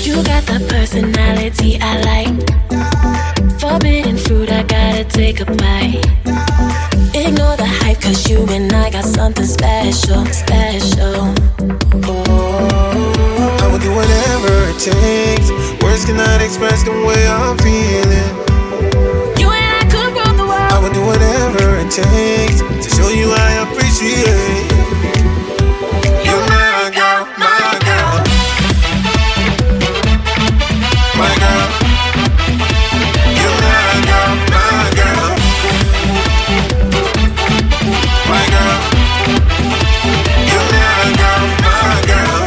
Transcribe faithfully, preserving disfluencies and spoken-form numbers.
You got the personality I like. Forbidden fruit, I gotta take a bite. Ignore the hype, cause you and I got something special, special. Oh, I would do whatever it takes. Words cannot express the way I'm feeling. You and I could rule the world. I would do whatever it takes to show you I appreciate